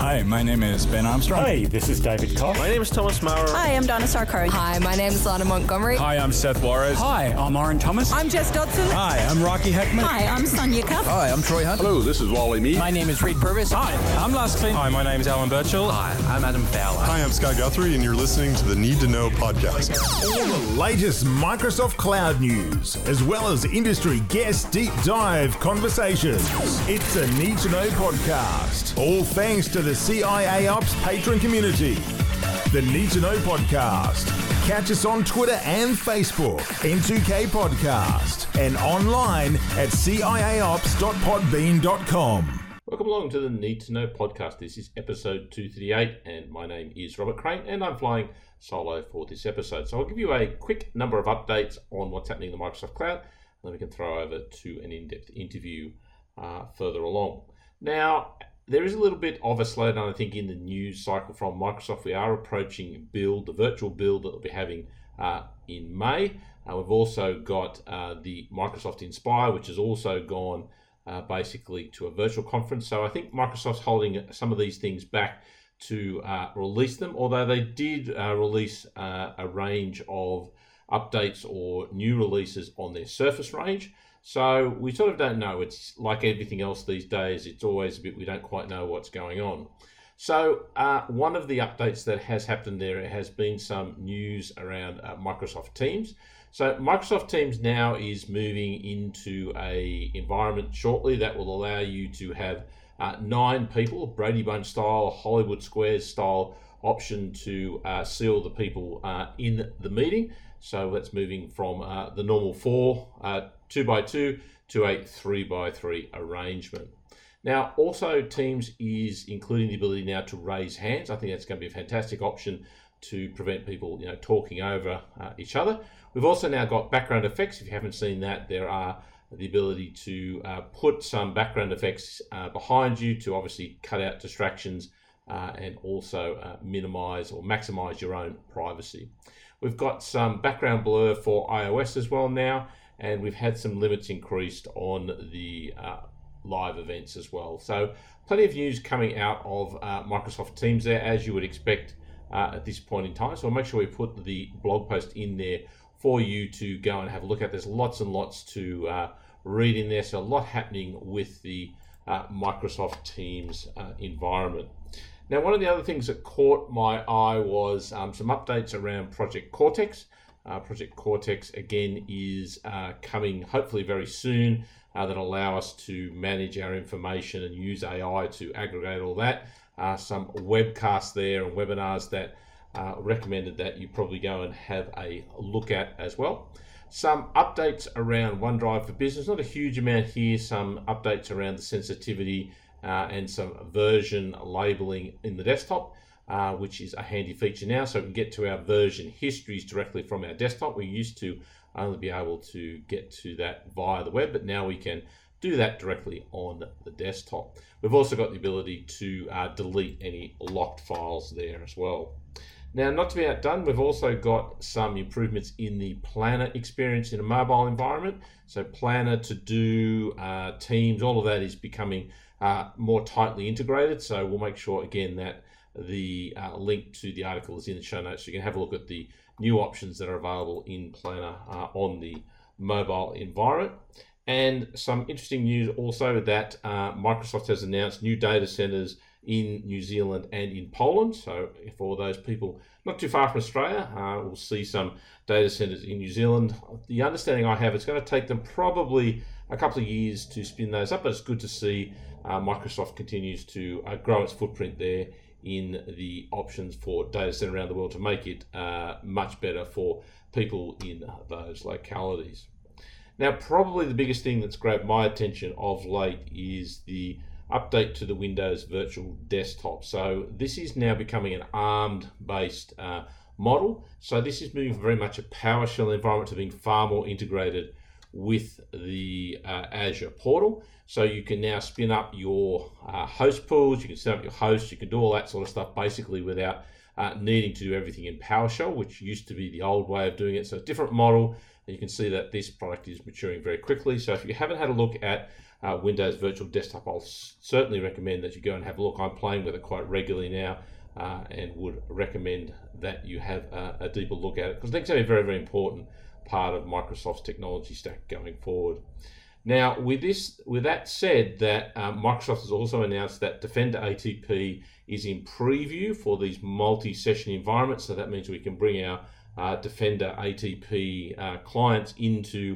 Hi, my name is Ben Armstrong. Hey, this is David Koch. My name is Thomas Maurer. Hi, I'm Donna Sarkari. Hi, my name is Lana Montgomery. Hi, I'm Seth Juarez. Hi, I'm Oren Thomas. I'm Jess Dodson. Hi, I'm Rocky Heckman. Hi, I'm Sonia Cuff. Hi, I'm Troy Hunt. Hello, this is Wally Mead. My name is Reed Purvis. Hi, I'm Lars Klint. Hi, my name is Alan Birchall. Hi, I'm Adam Fowler. Hi, I'm Scott Guthrie, and you're listening to the Need to Know podcast. All the latest Microsoft Cloud news, as well as industry guest deep dive conversations. It's a Need to Know podcast. All thanks to the CIA Ops patron community. The Need to Know podcast. Catch us on Twitter and Facebook, N2K Podcast, and online at ciaops.podbean.com. Welcome along to the Need to Know podcast. This is episode 238, and my name is Robert Crane, and I'm flying solo for this episode. So I'll give you a quick number of updates on what's happening in the Microsoft Cloud, and then we can throw over to an in-depth interview further along. Now, there is a little bit of a slowdown, I think, in the news cycle from Microsoft. We are approaching Build, the virtual Build that we'll be having in May. We've also got the Microsoft Inspire, which has also gone basically to a virtual conference. So I think Microsoft's holding some of these things back to release them, although they did release a range of updates or new releases on their Surface range. So we sort of don't know. It's like everything else these days. It's always a bit, we don't quite know what's going on. So one of the updates that has happened there has been some news around Microsoft Teams. So Microsoft Teams now is moving into a environment shortly that will allow you to have 9 people, Brady Bunch style, Hollywood Squares style option to seal the people in the meeting. So that's moving from the normal 4 2x2 to a 3x3 arrangement. Now, also Teams is including the ability now to raise hands. I think that's going to be a fantastic option to prevent people, talking over each other. We've also now got background effects. If you haven't seen that, there are the ability to put some background effects behind you to obviously cut out distractions and also minimize or maximize your own privacy. We've got some background blur for iOS as well now, and we've had some limits increased on the live events as well. So plenty of news coming out of Microsoft Teams there, as you would expect at this point in time. So I'll make sure we put the blog post in there for you to go and have a look at. There's lots and lots to read in there, so a lot happening with the Microsoft Teams environment. Now, one of the other things that caught my eye was some updates around Project Cortex. Project Cortex, again, is coming hopefully very soon that allow us to manage our information and use AI to aggregate all that. Some webcasts there and webinars that recommended that you probably go and have a look at as well. Some updates around OneDrive for Business, not a huge amount here, some updates around the sensitivity and some version labeling in the desktop, which is a handy feature now, so we can get to our version histories directly from our desktop. We used to only be able to get to that via the web, but now we can do that directly on the desktop. We've also got the ability to delete any locked files there as well. Now, not to be outdone, we've also got some improvements in the Planner experience in a mobile environment. So Planner, To Do, Teams, all of that is becoming more tightly integrated. So we'll make sure, again, that the link to the article is in the show notes, so you can have a look at the new options that are available in Planner on the mobile environment. And some interesting news also that Microsoft has announced new data centers in New Zealand and in Poland. So for those people not too far from Australia, we'll see some data centers in New Zealand. The understanding I have, it's going to take them probably a couple of years to spin those up, but it's good to see Microsoft continues to grow its footprint there in the options for data center around the world to make it much better for people in those localities. Now, probably the biggest thing that's grabbed my attention of late is the update to the Windows Virtual Desktop. So this is now becoming an ARM-based model. So this is moving very much a PowerShell environment to being far more integrated with the Azure portal. So you can now spin up your host pools, you can set up your hosts, you can do all that sort of stuff basically without needing to do everything in PowerShell, which used to be the old way of doing it. So a different model, And you can see that this product is maturing very quickly. So if you haven't had a look at Windows Virtual Desktop, I'll certainly recommend that you go and have a look. I'm playing with it quite regularly now, and would recommend that you have a deeper look at it, because I think it's going to be a very, very important part of Microsoft's technology stack going forward. Now, with that said, that Microsoft has also announced that Defender ATP is in preview for these multi-session environments. So that means we can bring our Defender ATP clients into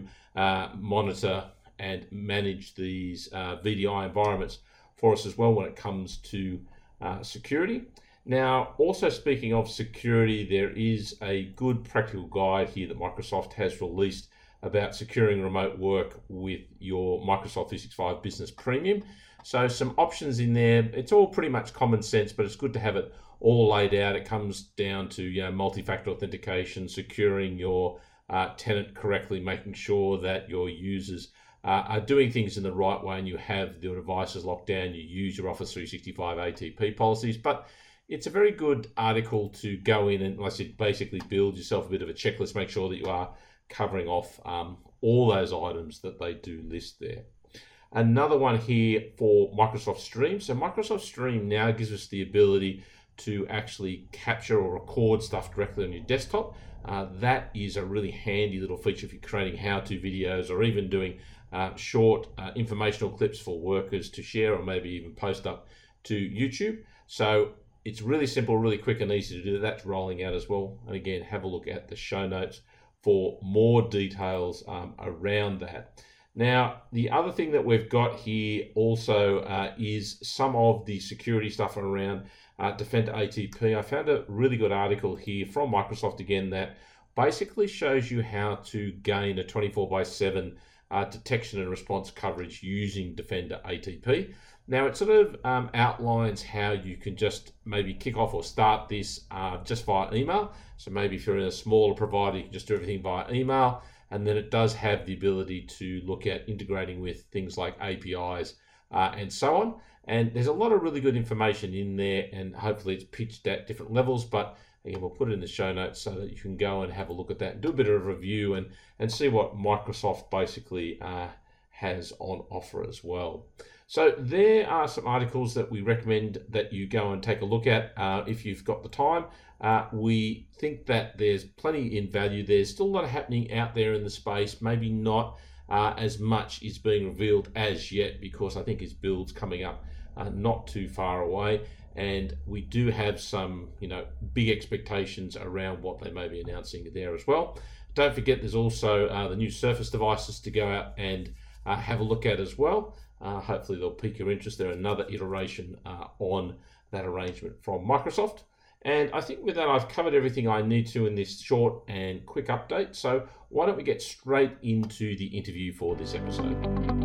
monitor and manage these VDI environments for us as well when it comes to security. Now, also speaking of security, there is a good practical guide here that Microsoft has released about securing remote work with your Microsoft 365 Business Premium. So some options in there. It's all pretty much common sense, but it's good to have it all laid out. It comes down to multi-factor authentication, securing your tenant correctly, making sure that your users are doing things in the right way and you have your devices locked down, you use your Office 365 ATP policies. But it's a very good article to go in and, like I said, basically build yourself a bit of a checklist, make sure that you are covering off all those items that they do list there. Another one here for Microsoft Stream. So Microsoft Stream now gives us the ability to actually capture or record stuff directly on your desktop. That is a really handy little feature if you're creating how-to videos or even doing short informational clips for workers to share or maybe even post up to YouTube. So it's really simple, really quick and easy to do. That's rolling out as well. And again, have a look at the show notes for more details around that. Now, the other thing that we've got here also is some of the security stuff around Defender ATP. I found a really good article here from Microsoft again that basically shows you how to gain a 24/7 detection and response coverage using Defender ATP. Now, it sort of outlines how you can just maybe kick off or start this just via email. So maybe if you're in a smaller provider, you can just do everything via email. And then it does have the ability to look at integrating with things like APIs and so on. And there's a lot of really good information in there, and hopefully it's pitched at different levels. But again, we'll put it in the show notes so that you can go and have a look at that and do a bit of a review and see what Microsoft basically has on offer as well. So there are some articles that we recommend that you go and take a look at if you've got the time. We think that there's plenty in value. There's still a lot happening out there in the space, maybe not as much is being revealed as yet, because I think his build's coming up not too far away. And we do have some, big expectations around what they may be announcing there as well. Don't forget, there's also the new Surface devices to go out and have a look at as well. Hopefully they'll pique your interest. They're another iteration on that arrangement from Microsoft. And I think with that, I've covered everything I need to in this short and quick update. So why don't we get straight into the interview for this episode?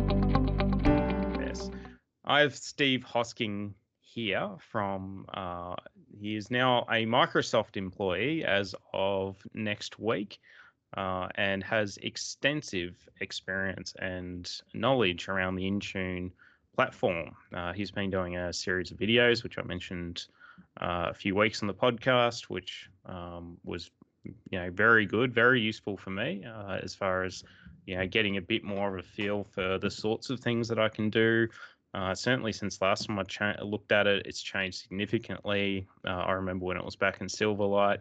Yes. I have Steve Hosking here from, he is now a Microsoft employee as of next week. And has extensive experience and knowledge around the Intune platform. He's been doing a series of videos, which I mentioned a few weeks on the podcast, which was very good, very useful for me as far as getting a bit more of a feel for the sorts of things that I can do. Certainly since last time I looked at it, it's changed significantly. I remember when it was back in Silverlight.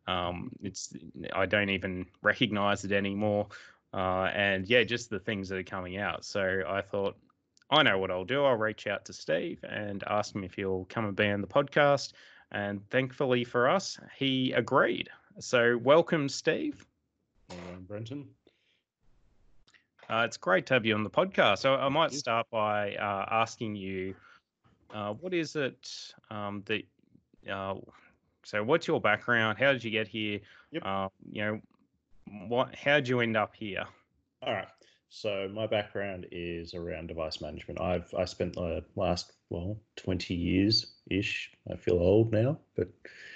I don't even recognize it anymore. And just the things that are coming out. So I thought, I know what I'll do. I'll reach out to Steve and ask him if he'll come and be on the podcast. And thankfully for us, he agreed. So welcome, Steve. Hello, Brenton. It's great to have you on the podcast. So I might start by asking you, what is it so what's your background? How did you get here? Yep. How did you end up here? All right. So my background is around device management. I spent the last 20 years-ish. I feel old now, but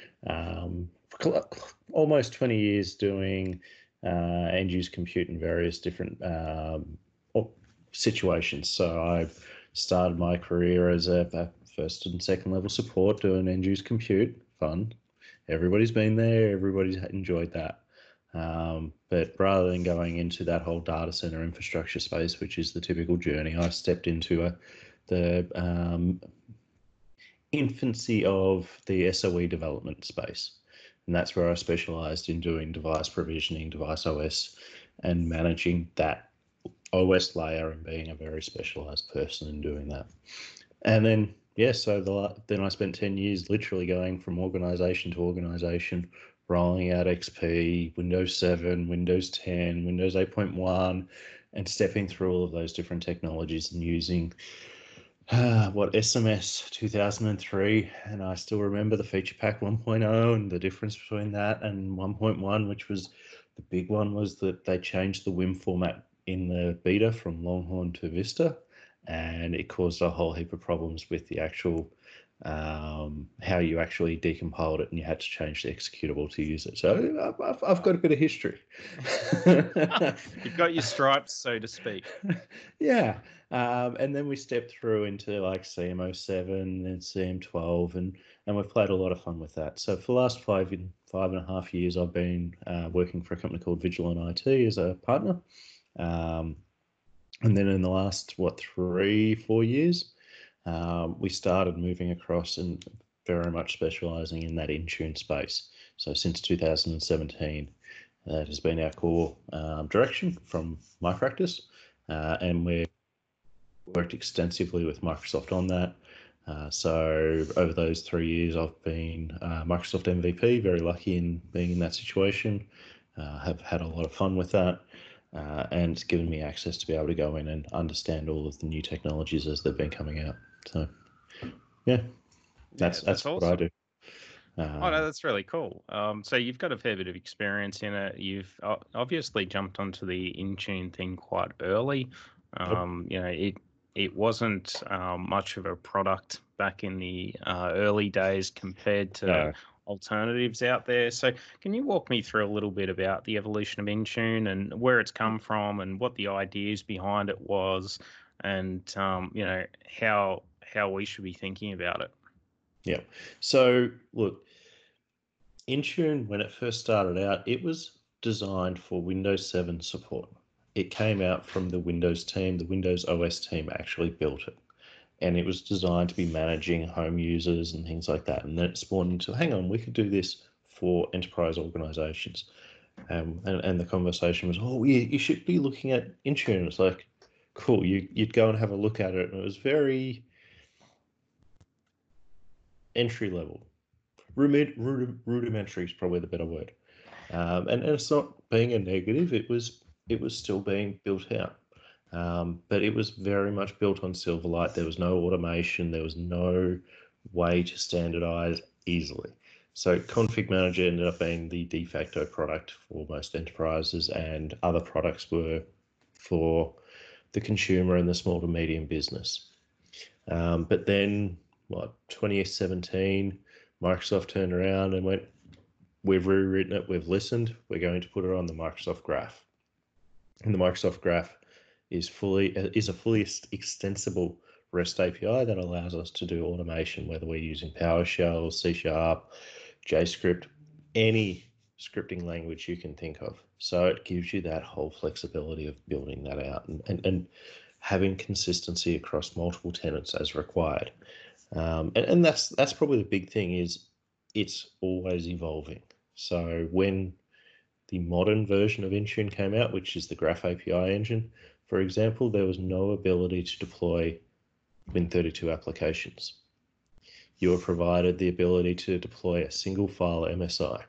almost 20 years doing end-use compute in various different situations. So I've started my career as a first and second level support doing end-use compute. Fun. Everybody's been there. Everybody's enjoyed that. But rather than going into that whole data center infrastructure space, which is the typical journey, I stepped into the infancy of the SOE development space. And that's where I specialized in doing device provisioning, device OS, and managing that OS layer and being a very specialized person in doing that. And then, then I spent 10 years literally going from organization to organization, rolling out XP, Windows 7, Windows 10, Windows 8.1, and stepping through all of those different technologies and using SMS 2003, and I still remember the feature pack 1.0 and the difference between that and 1.1, which was the big one, was that they changed the Wim format in the beta from Longhorn to Vista, and it caused a whole heap of problems with the actual how you actually decompiled it, and you had to change the executable to use it. So I've got a bit of history. You've got your stripes, so to speak. Yeah. And then we stepped through into like CM07 and CM12, and we've played a lot of fun with that. So for the last 5.5 years, I've been working for a company called Vigilant IT as a partner. And then in the last, 3-4 years, we started moving across and very much specializing in that Intune space. So since 2017, that has been our core direction from my practice. And we've worked extensively with Microsoft on that. So over those 3 years, I've been Microsoft MVP, very lucky in being in that situation. Have had a lot of fun with that. And it's given me access to be able to go in and understand all of the new technologies as they've been coming out. So, yeah, that's awesome. what I do. Oh, no, that's really cool. So you've got a fair bit of experience in it. You've obviously jumped onto the Intune thing quite early. It wasn't much of a product back in the early days compared to alternatives out there. So can you walk me through a little bit about the evolution of Intune and where it's come from and what the ideas behind it was, and how we should be thinking about it? Yeah. So look, Intune, when it first started out, it was designed for Windows 7 support. It came out from the Windows team. The Windows OS team actually built it. And it was designed to be managing home users and things like that. And then it spawned into, hang on, we could do this for enterprise organizations. And the conversation was, you should be looking at Intune. It's like, cool, you'd go and have a look at it. And it was very entry level. Rudimentary is probably the better word. And it's not being a negative. It was still being built out. But it was very much built on Silverlight. There was no automation. There was no way to standardize easily. So Config Manager ended up being the de facto product for most enterprises, and other products were for the consumer and the small to medium business. But then, 2017, Microsoft turned around and went, we've rewritten it, we've listened, we're going to put it on the Microsoft Graph. And the Microsoft Graph is a fully extensible REST API that allows us to do automation, whether we're using PowerShell, C#, JavaScript, any scripting language you can think of. So it gives you that whole flexibility of building that out and having consistency across multiple tenants as required. And that's probably the big thing, is it's always evolving. So when the modern version of Intune came out, which is the Graph API engine, for example, there was no ability to deploy Win32 applications. You were provided the ability to deploy a single file MSI.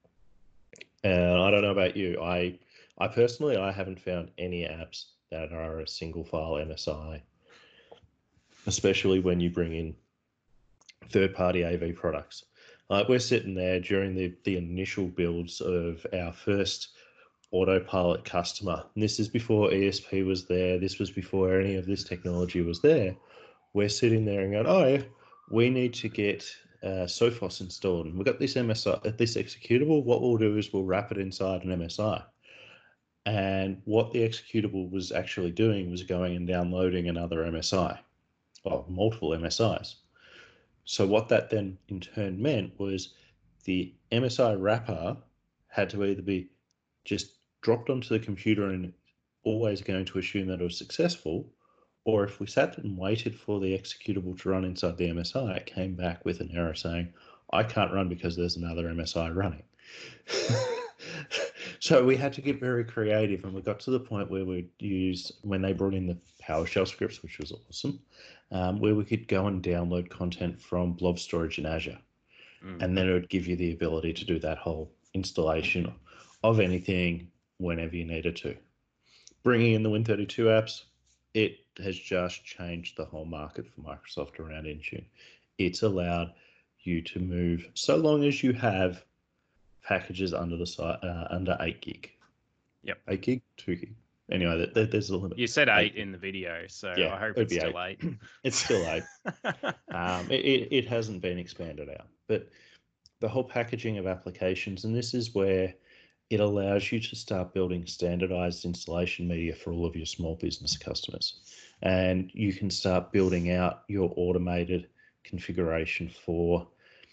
And I don't know about you, I personally, I haven't found any apps that are a single file MSI, especially when you bring in third-party AV products. We're sitting there during the initial builds of our first Autopilot customer. And this is before ESP was there. This was before any of this technology was there. We're sitting there and going, we need to get Sophos installed. And we've got this MSI, this executable. What we'll do is we'll wrap it inside an MSI. And what the executable was actually doing was going and downloading another MSI, or multiple MSIs. So what that then in turn meant was the MSI wrapper had to either be just dropped onto the computer and always going to assume that it was successful, or if we sat and waited for the executable to run inside the MSI, it came back with an error saying, I can't run because there's another MSI running. So we had to get very creative, and we got to the point where we used, when they brought in the PowerShell scripts, which was awesome, where we could go and download content from Blob Storage in Azure. And then it would give you the ability to do that whole installation of anything whenever you needed to. Bringing in the Win32 apps, it has just changed the whole market for Microsoft around Intune. It's allowed you to move, so long as you have packages under the site, under 8 gig. Yep. 8 gig, 2 gig. Anyway, there's a limit. You said 8 in the video, so Yeah, I hope it'd it's be still 8. It's still 8. It hasn't been expanded out, but the whole packaging of applications, and this is where it allows you to start building standardized installation media for all of your small business customers. And you can start building out your automated configuration for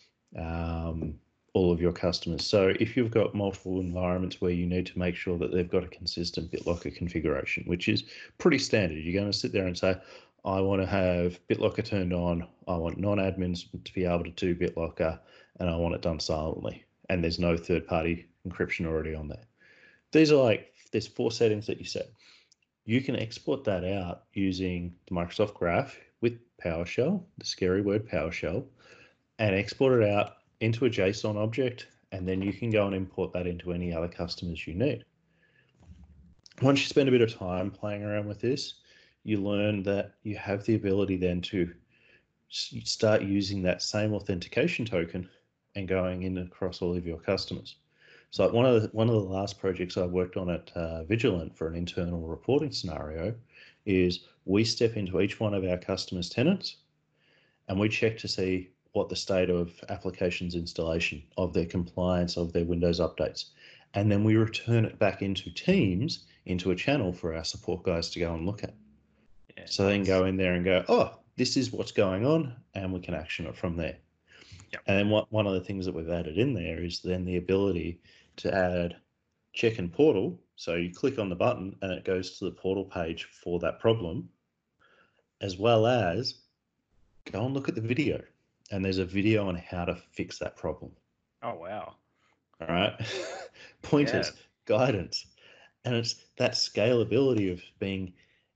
all of your customers. So if you've got multiple environments where you need to make sure that they've got a consistent BitLocker configuration, which is pretty standard, you're going to sit there and say, I want to have BitLocker turned on, I want non-admins to be able to do BitLocker, and I want it done silently. And there's no third-party encryption already on there. These are there's 4 settings that you set. You can export that out using the Microsoft Graph with PowerShell, the scary word PowerShell, and export it out into a JSON object, and then you can go and import that into any other customers you need. Once you spend a bit of time playing around with this, you learn that you have the ability then to start using that same authentication token and going in across all of your customers. So one of the last projects I worked on at Vigilant for an internal reporting scenario is we step into each one of our customers' tenants and we check to see what the state of applications installation, of their compliance, of their Windows updates. And then we return it back into Teams, into a channel for our support guys to go and look at. Yeah, so they can go in there and go, oh, this is what's going on, and we can action it from there. Yep. And then one of the things that we've added in there is then the ability to add check in portal. So you click on the button and it goes to the portal page for that problem, as well as go and look at the video. And there's a video on how to fix that problem. Oh, wow. All right. Pointers, guidance. And it's that scalability of being,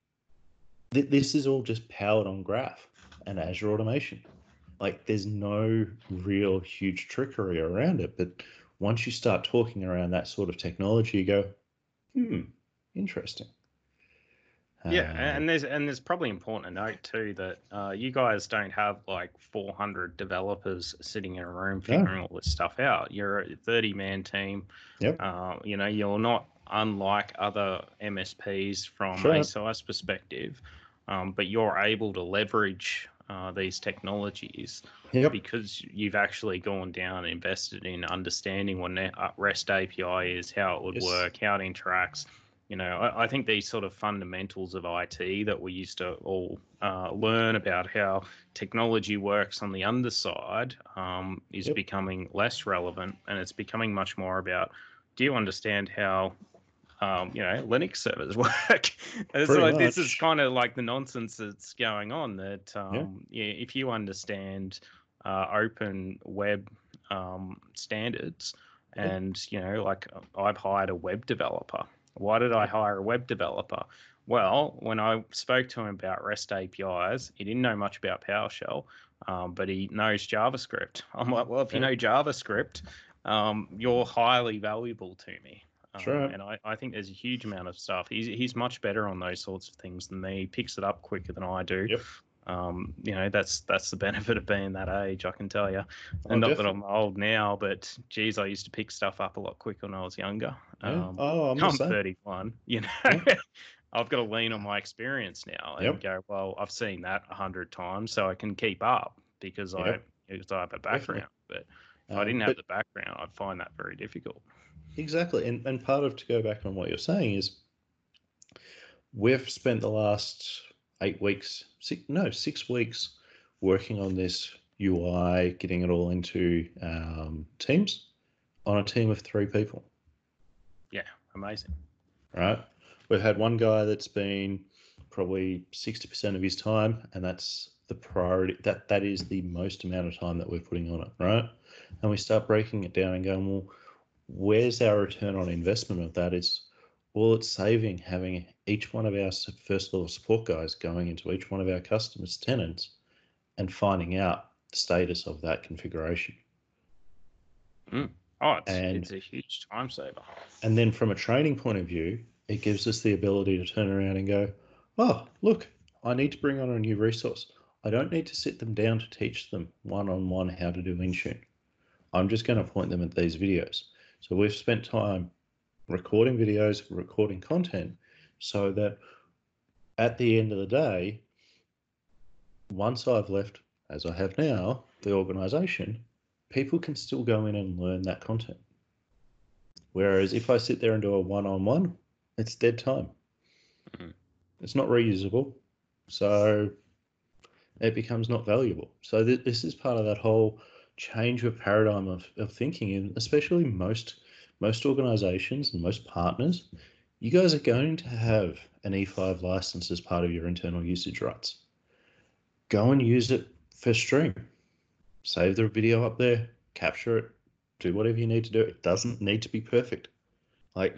this is all just powered on Graph and Azure Automation. There's no real huge trickery around it. But once you start talking around that sort of technology, you go, interesting. Yeah, and there's probably important to note too that you guys don't have 400 developers sitting in a room figuring all this stuff out. You're a 30-man team. Yep. You're not unlike other MSPs from a size perspective, but you're able to leverage these technologies because you've actually gone down and invested in understanding what REST API is, how it would work, how it interacts. I think these sort of fundamentals of IT that we used to all learn about how technology works on the underside is becoming less relevant, and it's becoming much more about, do you understand how Linux servers work? This is kind of like the nonsense that's going on, that if you understand open web standards, and I've hired a web developer. Why did I hire a web developer? Well, when I spoke to him about REST APIs, he didn't know much about PowerShell, but he knows JavaScript. I'm like, well, if you know JavaScript, you're highly valuable to me. And I think there's a huge amount of stuff. He's much better on those sorts of things than me. He picks it up quicker than I do. Yep. That's the benefit of being that age, I can tell you. And not that I'm old now, but geez, I used to pick stuff up a lot quicker when I was younger. I'm 31. I've got to lean on my experience now and go, well, I've seen that 100 times, so I can keep up because I have a background. But if I didn't have the background, I'd find that very difficult. Exactly. And part of, to go back on what you're saying, is we've spent the last 6 weeks working on this UI, getting it all into Teams on a team of 3 people. Yeah, Amazing. right? We've had one guy that's been probably 60% of his time, and that's the priority. That is the most amount of time that we're putting on it, right? And we start breaking it down and going, well, where's our return on investment of that? Is all it's saving having each one of our first level support guys going into each one of our customers' tenants and finding out the status of that configuration. Oh, it's a huge time saver. And then from a training point of view, it gives us the ability to turn around and go, oh, look, I need to bring on a new resource. I don't need to sit them down to teach them one-on-one how to do Intune. I'm just going to point them at these videos. So we've spent time recording videos, recording content, so that at the end of the day, once I've left, as I have now, the organization, people can still go in and learn that content. Whereas if I sit there and do a one-on-one, it's dead time. It's not reusable, so it becomes not valuable. So this is part of that whole change of paradigm of thinking, and especially most organizations and most partners, you guys are going to have an E5 license as part of your internal usage rights. Go and use it for stream. Save the video up there, capture it, do whatever you need to do. It doesn't need to be perfect. Like,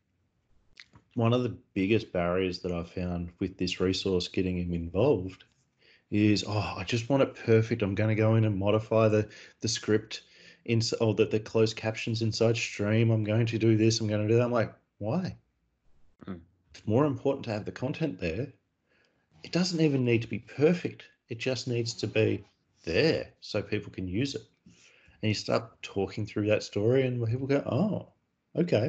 one of the biggest barriers that I've found with this resource getting him involved is, I just want it perfect. I'm going to go in and modify the script or the closed captions inside stream. I'm going to do this. I'm going to do that. I'm like, why? It's more important to have the content there. It doesn't even need to be perfect. It just needs to be there so people can use it. And you start talking through that story and people go, oh, okay.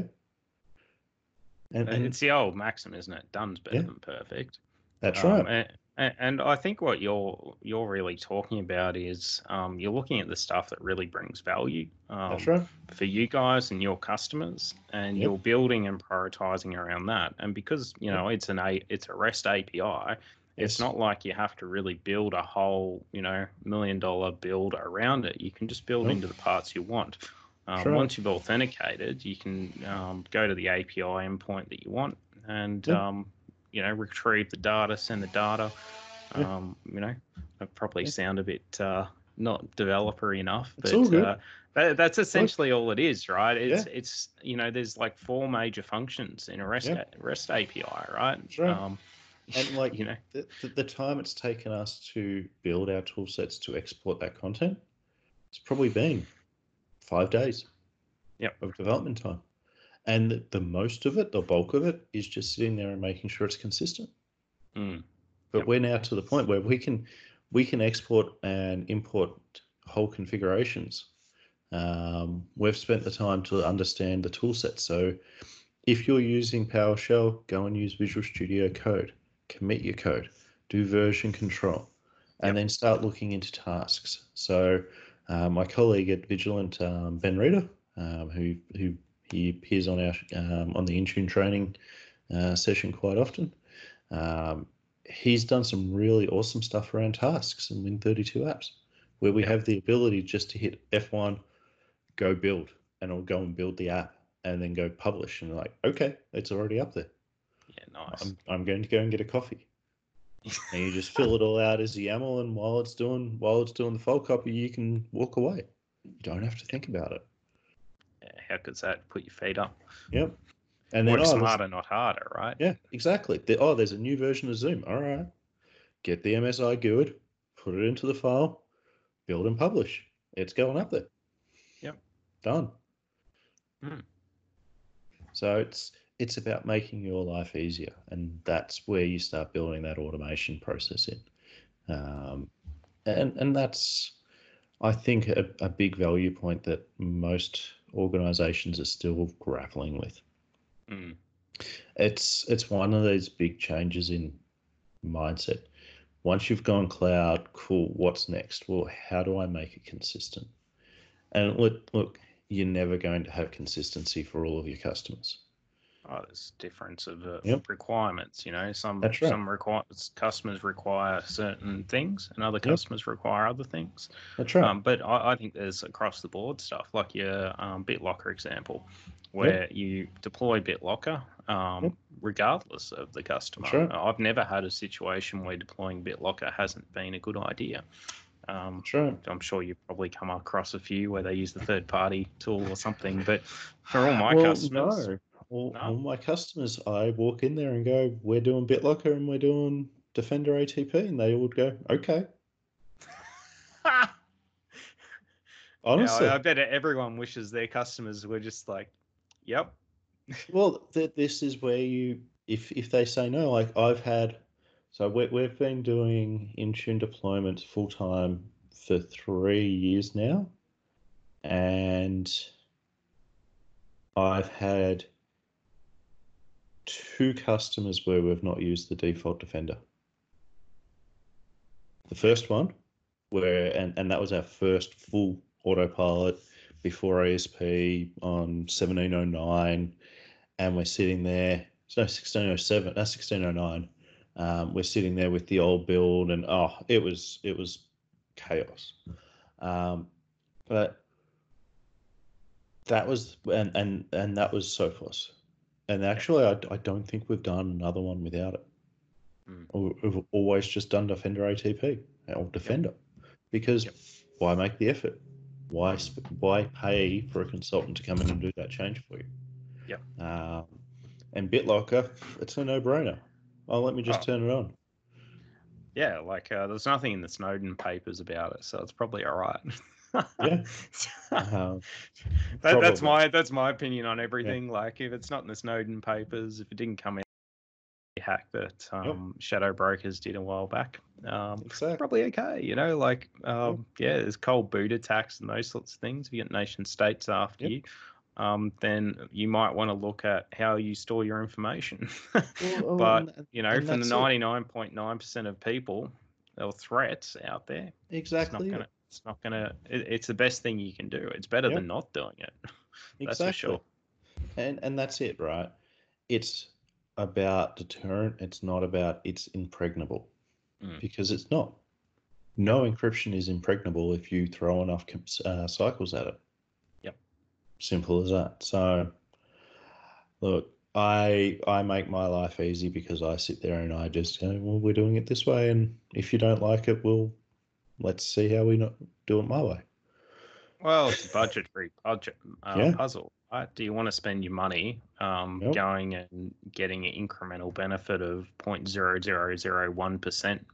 And it's the old maxim, isn't it? Done's better than perfect. That's right. And I think what you're really talking about is you're looking at the stuff that really brings value That's right. for you guys and your customers, and you're building and prioritizing around that. And because it's a REST API, it's not like you have to really build a whole $1 million build around it. You can just build into the parts you want. Once you've authenticated, you can go to the API endpoint that you want and retrieve the data, send the data. I probably sound a bit not developer enough, but it's all good. That's essentially all it is, right? It's there's like 4 major functions in a REST API, right? That's right. And like the time it's taken us to build our tool sets to export that content, it's probably been 5 days of development time. And the most of it, the bulk of it, is just sitting there and making sure it's consistent. But we're now to the point where we can export and import whole configurations. We've spent the time to understand the tool set. So if you're using PowerShell, go and use Visual Studio Code, commit your code, do version control, and then start looking into tasks. So my colleague at Vigilant, Ben Reeder, who he appears on our on the Intune training session quite often. He's done some really awesome stuff around tasks in Win32 apps, where we have the ability just to hit F1, go build, and it'll go and build the app, and then go publish. And like, okay, it's already up there. Yeah, nice. I'm going to go and get a coffee. And you just fill it all out as a YAML, and while it's doing the file copy, you can walk away. You don't have to think about it. How good's that? Put your feet up. Yep. And then work smarter, not harder, right? Yeah, exactly. There's a new version of Zoom. All right. Get the MSI GUID, put it into the file, build and publish. It's going up there. Yep. Done. So it's about making your life easier, and that's where you start building that automation process in. And that's, I think, a big value point that most organizations are still grappling with. It's one of those big changes in mindset. Once you've gone cloud, cool, what's next? Well, how do I make it consistent? And look, you're never going to have consistency for all of your customers. Oh, there's difference of Yep. requirements. You know, some That's right. customers require certain things, and other Yep. customers require other things. That's right. But I think there's across the board stuff, like your BitLocker example, where you deploy BitLocker Yep. regardless of the customer. That's right. I've never had a situation where deploying BitLocker hasn't been a good idea. That's right. I'm sure you've probably come across a few where they use the third-party tool or something, but for all my Well, customers, no. All no. my customers, I walk in there and go, we're doing BitLocker and we're doing Defender ATP, and they would go, okay. Honestly. Yeah, I bet everyone wishes their customers were just like, yep. Well, this is where you, if they say no, like I've had, so we've been doing Intune deployments full time for 3 years now, and I've had 2 customers where we've not used the default Defender. The first one, where and that was our first full autopilot before ASP on 1709, and we're sitting there. So 1607, that's 1609. We're sitting there with the old build, and it was chaos. But that was and that was Sophos. And actually, I don't think we've done another one without it. We've always just done Defender ATP or Defender, because why make the effort? Why pay for a consultant to come in and do that change for you? Yep. And BitLocker, it's a no-brainer. Oh, let me just turn it on. Yeah, like there's nothing in the Snowden papers about it, so it's probably all right. Yeah. That's my opinion on everything. Yeah. Like if it's not in the Snowden papers, if it didn't come in the hack that Shadow Brokers did a while back, exactly. Probably okay. You know, like there's cold boot attacks and those sorts of things. If you get nation states after you, then you might want to look at how you store your information. But you know, from the 99.9% of people or threats out there, exactly, it's the best thing you can do. It's better than not doing it. That's for sure. And that's it, right? It's about deterrent. It's not about it's impregnable, because it's not. No encryption is impregnable if you throw enough cycles at it. Simple as that. So, look, I make my life easy because I sit there and I just go, well, we're doing it this way, and if you don't like it, let's see how we do it my way. Well, it's a budgetary puzzle, right? Do you want to spend your money going and getting an incremental benefit of 0.0001%?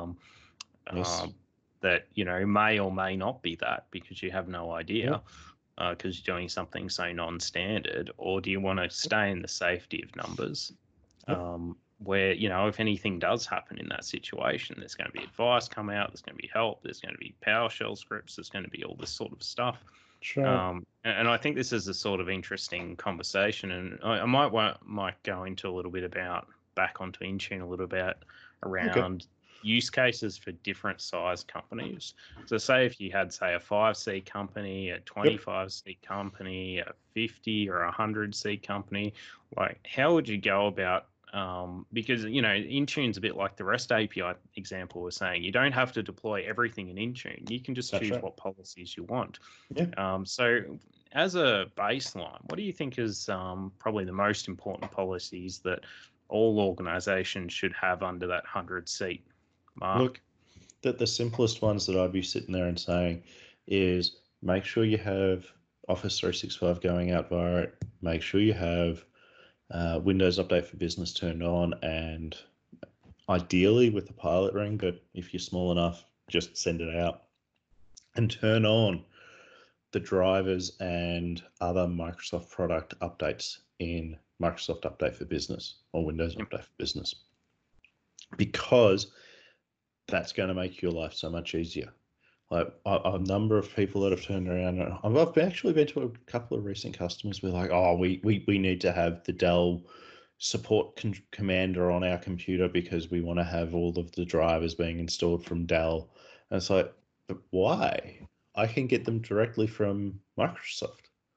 That may or may not be that because you have no idea. Because you're doing something so non-standard, or do you want to stay in the safety of numbers where, if anything does happen in that situation, there's going to be advice come out, there's going to be help, there's going to be PowerShell scripts, there's going to be all this sort of stuff. Sure. And I think this is a sort of interesting conversation, and I might go into a little bit back onto Intune a little bit around use cases for different size companies. So say if you had, say, a 5-seat company, a 25-seat company, a 50 or 100-seat company, like how would you go about, because, Intune's a bit like the REST API example was saying, you don't have to deploy everything in Intune. You can just choose what policies you want. So as a baseline, what do you think is probably the most important policies that all organizations should have under that 100-seat mark? Look, the simplest ones that I'd be sitting there and saying is make sure you have Office 365 going out via it. Make sure you have Windows Update for Business turned on, and ideally with the pilot ring, but if you're small enough, just send it out. And turn on the drivers and other Microsoft product updates in Microsoft Update for Business or Windows Update for Business, because that's going to make your life so much easier. Like a number of people that have turned around, I've actually been to a couple of recent customers who are like, we need to have the Dell support commander on our computer because we want to have all of the drivers being installed from Dell. And it's like, but why? I can get them directly from Microsoft.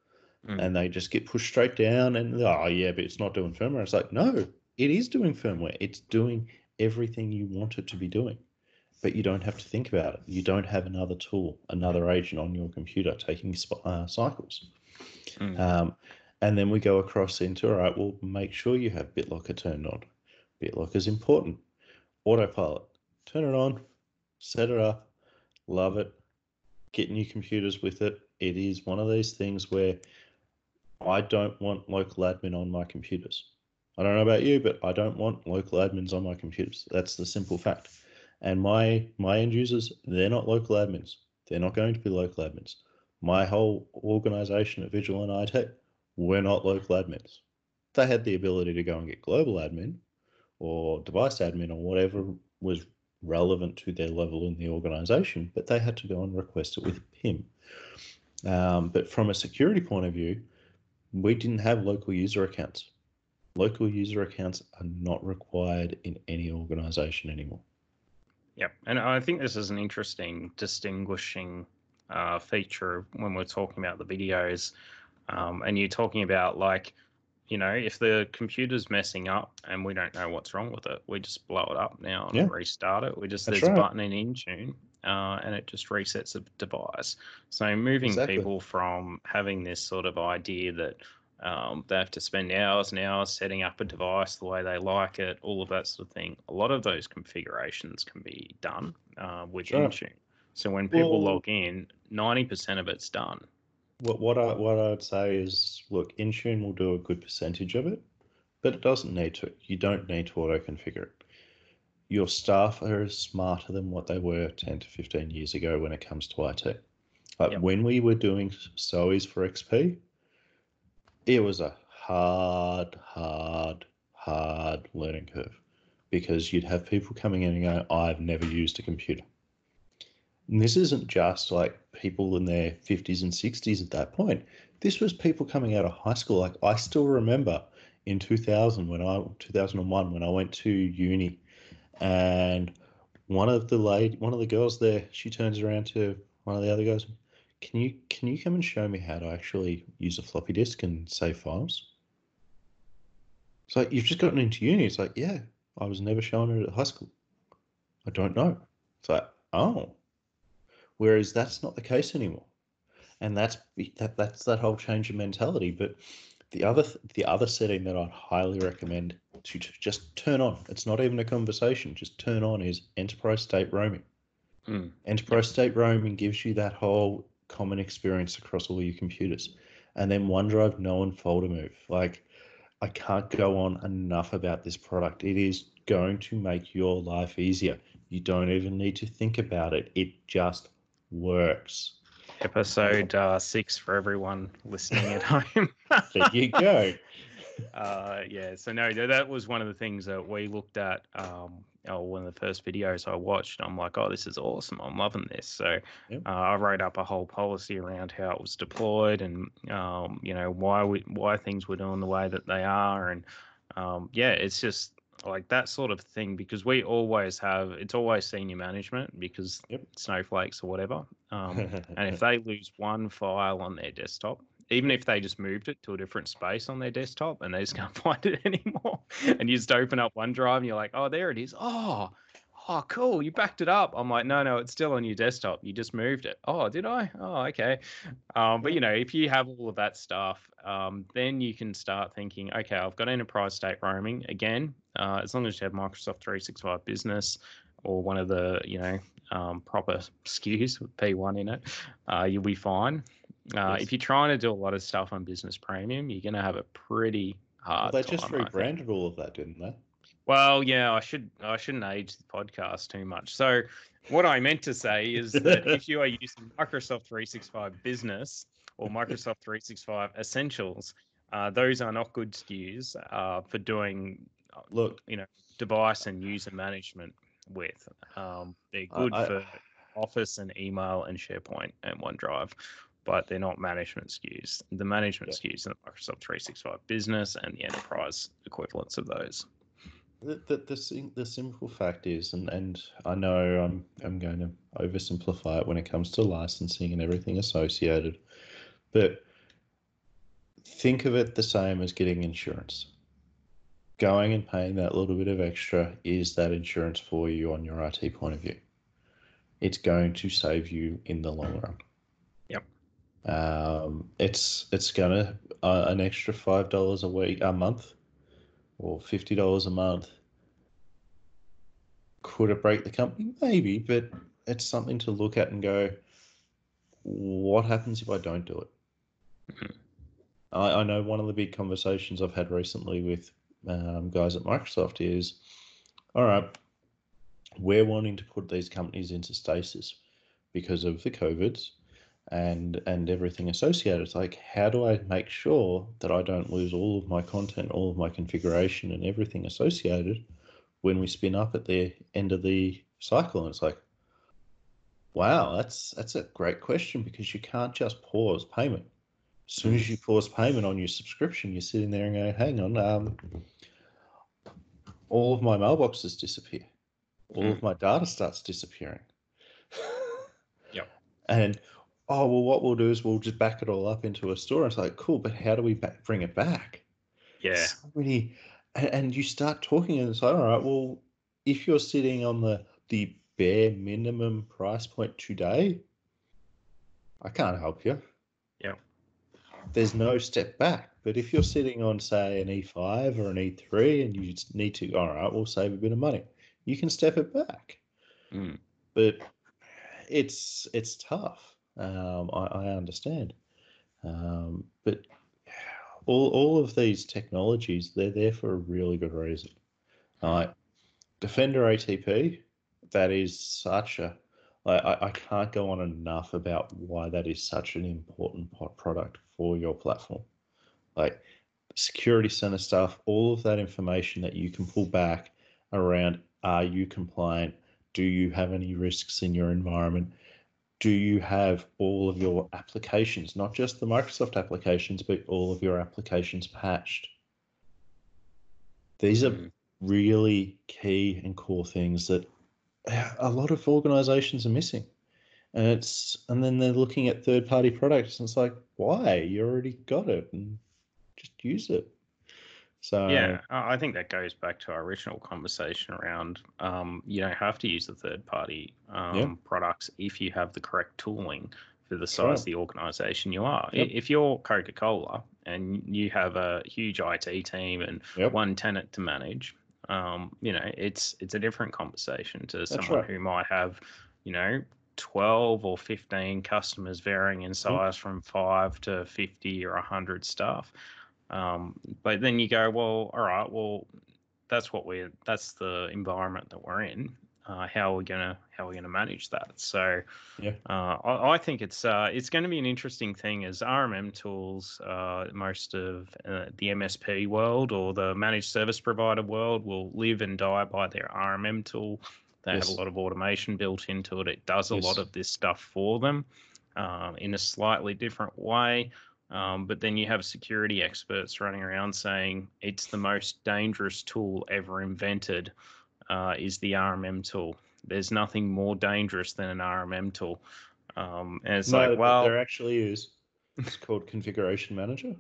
and they just get pushed straight down and, oh, yeah, but it's not doing firmware. It's like, no, it is doing firmware. It's doing everything you want it to be doing, but you don't have to think about it. You don't have another tool, another agent on your computer taking cycles. And then we go across into, all right, well, make sure you have BitLocker turned on. BitLocker is important. Autopilot, turn it on, set it up, love it, get new computers with it. It is one of these things where I don't want local admin on my computers. I don't know about you, but I don't want local admins on my computers. That's the simple fact. And my end users, they're not local admins. They're not going to be local admins. My whole organization at Vigilant IT, we're not local admins. They had the ability to go and get global admin or device admin or whatever was relevant to their level in the organization, but they had to go and request it with PIM. But from a security point of view, we didn't have local user accounts. Local user accounts are not required in any organization anymore. Yep, and I think this is an interesting distinguishing feature when we're talking about the videos, and you're talking about, like, you know, if the computer's messing up and we don't know what's wrong with it, we just blow it up now and restart it. There's a button in Intune, and it just resets the device. So moving people from having this sort of idea that they have to spend hours and hours setting up a device the way they like it, all of that sort of thing. A lot of those configurations can be done with Intune. So when people log in, 90% of it's done. What I'd say is, look, Intune will do a good percentage of it, but it doesn't need to. You don't need to auto-configure it. Your staff are smarter than what they were 10 to 15 years ago when it comes to IT. When we were doing SOEs for XP, it was a hard learning curve, because you'd have people coming in and going, I've never used a computer. And this isn't just like people in their 50s and 60s at that point. This was people coming out of high school. Like, I still remember in 2001 when I went to uni, and one of the girls there, she turns around to one of the other guys, can you come and show me how to actually use a floppy disk and save files? It's like, you've just gotten into uni. It's like, yeah, I was never shown it at high school. I don't know. It's like, oh. Whereas that's not the case anymore, and that's that whole change in mentality. But the other setting that I'd highly recommend to just turn on, it's not even a conversation, just turn on, is enterprise state roaming. Enterprise state roaming gives you that whole common experience across all your computers. And then OneDrive no and folder move. Like, I can't go on enough about this product. It is going to make your life easier. You don't even need to think about it. It just works. Episode 6 for everyone listening at home. There you go. So no, that was one of the things that we looked at. One of the first videos I watched, I'm like, oh, this is awesome. I'm loving this. So I wrote up a whole policy around how it was deployed, and why things were doing the way that they are, and it's just like that sort of thing, because we always have, it's always senior management, because snowflakes or whatever, and if they lose one file on their desktop, even if they just moved it to a different space on their desktop and they just can't find it anymore, and you just open up OneDrive and you're like, oh, there it is. Oh, cool. You backed it up. I'm like, no, it's still on your desktop. You just moved it. Oh, did I? Oh, okay. But if you have all of that stuff, then you can start thinking, okay, I've got enterprise state roaming again. As long as you have Microsoft 365 Business or one of the, proper SKUs with P1 in it, you'll be fine. If you're trying to do a lot of stuff on Business Premium, you're going to have a pretty hard time. They just rebranded all of that, didn't they? Well, yeah, I shouldn't age the podcast too much. So what I meant to say is that if you are using Microsoft 365 Business or Microsoft 365 Essentials, those are not good SKUs for doing, device and user management with. They're good for Office and email and SharePoint and OneDrive, but they're not management SKUs. The management SKUs are the Microsoft 365 Business and the enterprise equivalents of those. The simple fact is, and I know I'm going to oversimplify it when it comes to licensing and everything associated, but Think of it the same as getting insurance. Going and paying that little bit of extra is that insurance for you on your IT point of view. It's going to save you in the long run. Yep. It's gonna an extra $5 a month, or $50 a month. Could it break the company? Maybe, but it's something to look at and go, what happens if I don't do it? Mhm. I know one of the big conversations I've had recently with guys at Microsoft is, all right, we're wanting to put these companies into stasis because of the COVIDs and everything associated. It's like, how do I make sure that I don't lose all of my content, all of my configuration and everything associated when we spin up at the end of the cycle? And it's like, wow, that's a great question, because you can't just pause payment. As soon as you pause payment on your subscription, you're sitting there and going, hang on, all of my mailboxes disappear. All of my data starts disappearing. Yep. And, oh, well, what we'll do is we'll just back it all up into a store. It's like, cool, but how do we bring it back? Yeah. So many, and you start talking and it's like, all right, well, if you're sitting on the bare minimum price point today, I can't help you. Yep. There's no step back. But if you're sitting on, say, an E5 or an E3 and you need to, all right, we'll save a bit of money, you can step it back. But it's tough. I understand. But all of these technologies, they're there for a really good reason. Defender ATP, that is such a, I can't go on enough about why that is such an important product for your platform. Like security center stuff, all of that information that you can pull back around, are you compliant? Do you have any risks in your environment? Do you have all of your applications, not just the Microsoft applications, but all of your applications patched? These are really key and core things that a lot of organizations are missing. And then they're looking at third-party products and it's like, why? You already got it, and just use it. So yeah, I think that goes back to our original conversation around you don't have to use the third-party products if you have the correct tooling for the size of the organization you are. If you're Coca-Cola and you have a huge IT team and one tenant to manage, it's a different conversation to someone who might have, 12 or 15 customers varying in size from 5 to 50 or 100 staff. But then you go, well, all right, well, that's the environment that we're in. How are we gonna manage that? So I think it's going to be an interesting thing as RMM tools. Most of the MSP world or the managed service provider world will live and die by their RMM tool. They have a lot of automation built into it. It does a lot of this stuff for them in a slightly different way. But then you have security experts running around saying it's the most dangerous tool ever invented is the RMM tool. There's nothing more dangerous than an RMM tool. And it's like, well, there actually is. It's called Configuration Manager.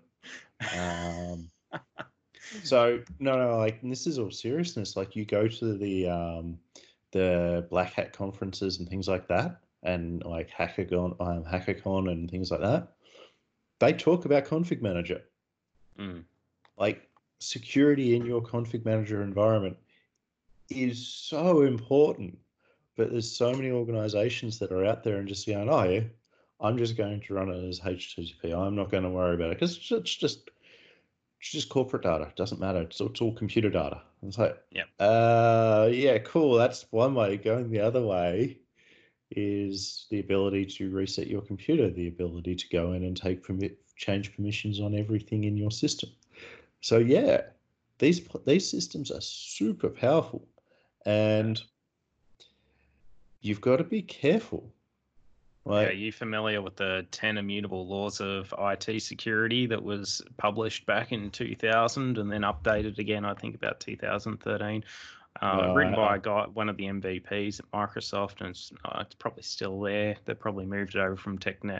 So no, like, this is all seriousness. Like, you go to the Black Hat conferences and things like that, and like HackerCon and things like that. They talk about Config Manager. Like, security in your Config Manager environment is so important, but there's so many organizations that are out there and just going, oh yeah, I'm just going to run it as HTTP. I'm not going to worry about it because it's just corporate data. It doesn't matter. It's all computer data. And it's like, yeah, cool. That's one way. Going the other way is the ability to reset your computer, the ability to go in and change permissions on everything in your system. So yeah, these systems are super powerful, and you've got to be careful. Are you familiar with the 10 immutable laws of IT security that was published back in 2000 and then updated again, I think, about 2013? Written by a guy, one of the MVPs at Microsoft, and it's probably still there. They probably moved it over from TechNet.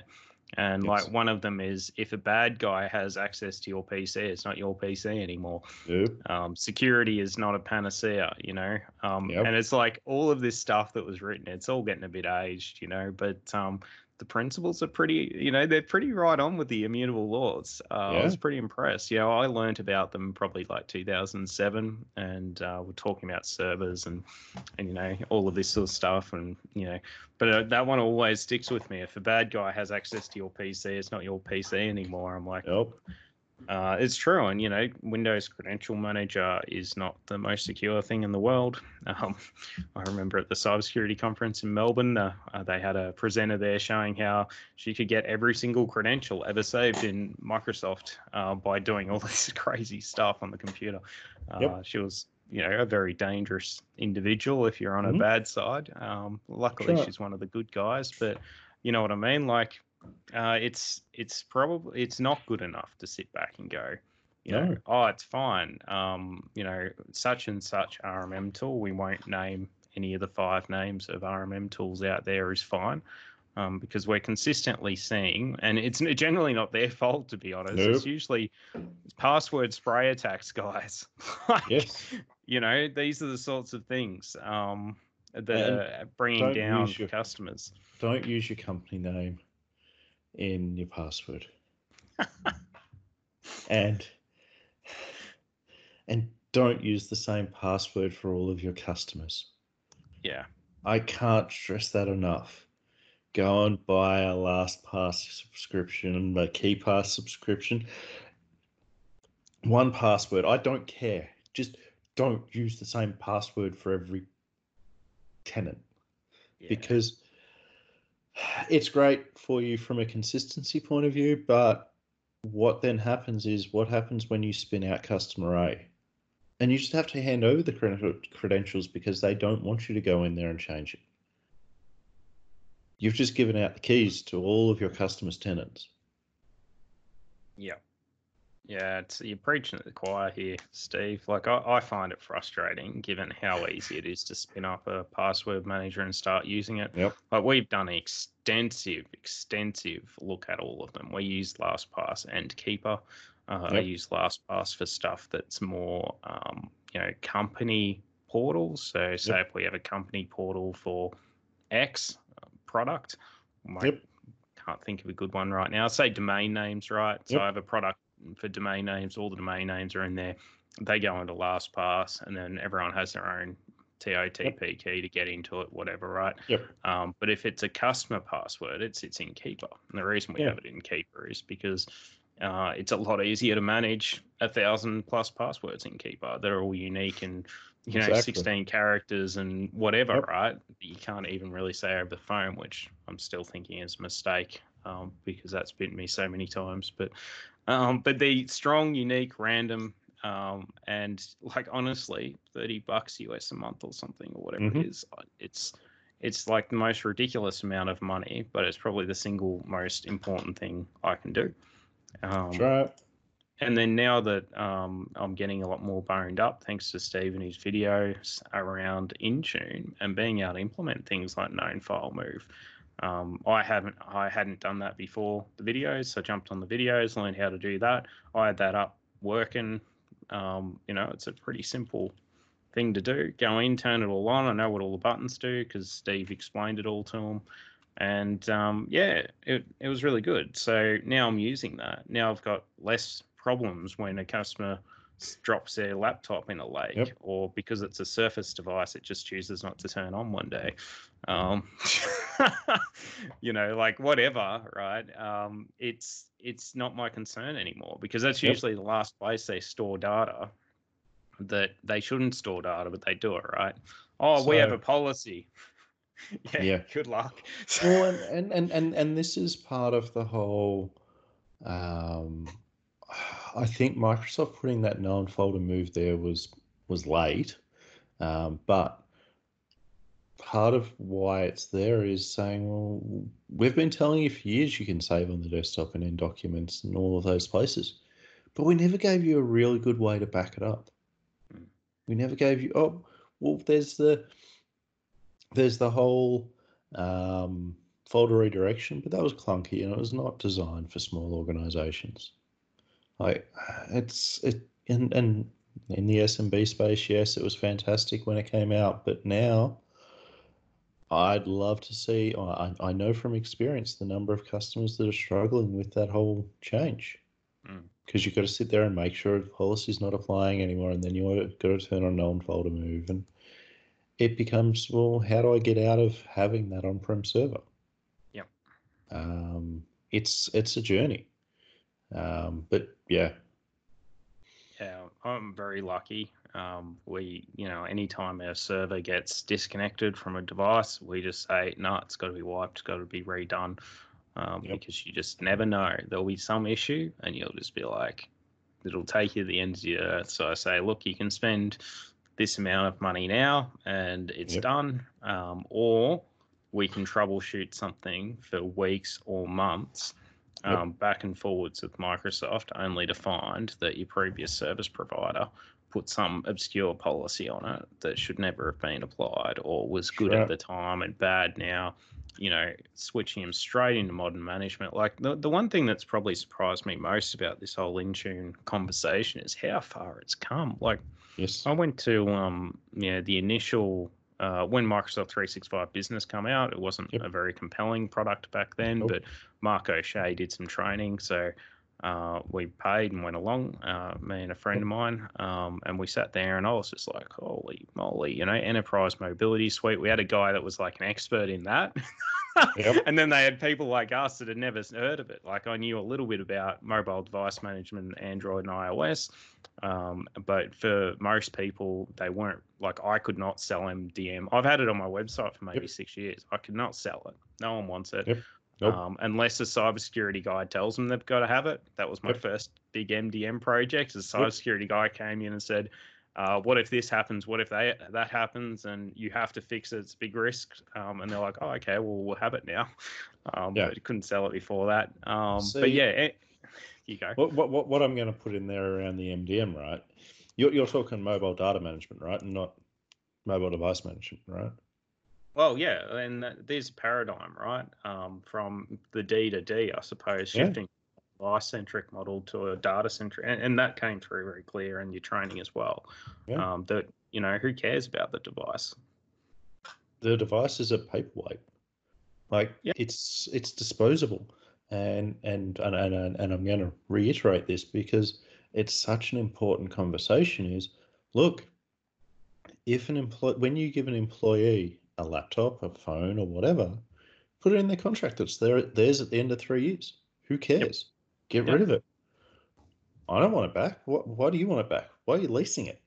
And Yes. like one of them is if a bad guy has access to your PC, it's not your PC anymore. Nope. Security is not a panacea, you know. Yep. And it's like all of this stuff that was written, it's all getting a bit aged, you know. But the principles are pretty, you know, they're pretty right on with the immutable laws. I was Yeah. pretty impressed. You know, I learned about them probably like 2007, and we're talking about servers and you know all of this sort of stuff, and you know, but that one always sticks with me. If a bad guy has access to your PC, it's not your PC anymore. I'm like, Nope. it's true, and you know, Windows Credential Manager is not the most secure thing in the world. I remember at the cybersecurity conference in Melbourne, they had a presenter there showing how she could get every single credential ever saved in Microsoft by doing all this crazy stuff on the computer. Yep. She was, you know, a very dangerous individual if you're on her Mhm. bad side. Luckily, Sure. she's one of the good guys, but you know what I mean, like. It's probably it's not good enough to sit back and go, you know, No. oh, it's fine. You know, such and such RMM tool. We won't name any of the 5 names of RMM tools out there is fine, because we're consistently seeing, and it's generally not their fault to be honest. Nope. It's usually password spray attacks, guys. Like, Yes. you know, these are the sorts of things that are bringing don't down use your- customers. Don't use your company name in your password. and don't use the same password for all of your customers. Yeah. I can't stress that enough. Go and buy a LastPass subscription, a KeyPass subscription. 1Password. I don't care. Just don't use the same password for every tenant. Yeah. Because it's great for you from a consistency point of view, but what then happens is what happens when you spin out customer A, and you just have to hand over the credentials because they don't want you to go in there and change it. You've just given out the keys to all of your customers' tenants. Yeah. Yeah, you're preaching at the choir here, Steve. Like, I find it frustrating given how easy it is to spin up a password manager and start using it. Yep. Like, we've done an extensive look at all of them. We use LastPass and Keeper. I Yep. use LastPass for stuff that's more, you know, company portals. So, say if we have a company portal for X product, can't think of a good one right now. Say domain names, right? So I have a product for domain names. All the domain names are in there. They go into LastPass, and then everyone has their own TOTP key to get into it, whatever, right? Yep. But if it's a customer password, it sits in Keeper. And the reason we have it in Keeper is because it's a lot easier to manage 1,000+ passwords in Keeper that are all unique and, you know, 16 characters and whatever, right? You can't even really say over the phone, which I'm still thinking is a mistake because that's bitten me so many times. But the strong, unique, random, and like honestly, $30 US a month or something or whatever it is, it's like the most ridiculous amount of money, but it's probably the single most important thing I can do. And then now that I'm getting a lot more boned up, thanks to Steve and his videos around Intune and being able to implement things like known file move. I hadn't done that before the videos, so I jumped on the videos, learned how to do that. I had that up working. You know, it's a pretty simple thing to do. Go in, turn it all on. I know what all the buttons do because Steve explained it all to him. And it was really good. So now I'm using that. Now I've got less problems when a customer drops their laptop in a lake, or because it's a Surface device, it just chooses not to turn on one day. You know, like whatever, right? It's not my concern anymore because that's usually the last place they store data. That they shouldn't store data, but they do it, right? Oh, we have a policy. Good luck. Well, and this is part of the whole. I think Microsoft putting that known folder move there was late, but part of why it's there is saying, well, we've been telling you for years you can save on the desktop and in documents and all of those places, but we never gave you a really good way to back it up. We never gave you, there's the whole folder redirection, but that was clunky and it was not designed for small organizations. And in the SMB space, yes, it was fantastic when it came out, but now I'd love to see, I know from experience the number of customers that are struggling with that whole change. Because you've got to sit there and make sure the policy is not applying anymore, and then you've got to turn on non-folder move, and it becomes, well, how do I get out of having that on-prem server? Yep. It's a journey, but yeah. Yeah, I'm very lucky. Anytime our server gets disconnected from a device, we just say, no, it's got to be wiped, it's got to be redone. Because you just never know. There'll be some issue and you'll just be like, it'll take you to the end of the earth. So I say, look, you can spend this amount of money now and it's done. Or we can troubleshoot something for weeks or months back and forwards with Microsoft, only to find that your previous service provider put some obscure policy on it that should never have been applied or was good at the time and bad now. Switching them straight into modern management. Like the one thing that's probably surprised me most about this whole Intune conversation is how far it's come. Like, I went to the initial when Microsoft 365 Business come out. It wasn't a very compelling product back then, but Mark O'Shea did some training, so we paid and went along, me and a friend of mine, and we sat there and I was just like, holy moly, enterprise mobility suite. We had a guy that was like an expert in that. And then they had people like us that had never heard of it. Like, I knew a little bit about mobile device management, Android and iOS, but for most people, they weren't, like, I could not sell MDM. I've had it on my website for maybe 6 years. I could not sell it. No one wants it. Unless a cybersecurity guy tells them they've got to have it. That was my first big MDM project. A cybersecurity guy came in and said, what if this happens? What if that happens? And you have to fix it. It's a big risk. And they're like, oh, okay, well, we'll have it now. But couldn't sell it before that. But yeah, you go. What I'm going to put in there around the MDM, right? You're talking mobile data management, right? And not mobile device management, right? Well, yeah, and there's a paradigm, right? From the D to D, I suppose, shifting device-centric model to a data-centric, and that came through very clear in your training as well. That, who cares about the device? The device is a paperweight. Like, it's disposable, and I'm going to reiterate this because it's such an important conversation. Is, look, if when you give an employee a laptop, a phone, or whatever, put it in their contract. It's theirs at the end of 3 years. Who cares? Get rid of it. I don't want it back. Why do you want it back? Why are you leasing it?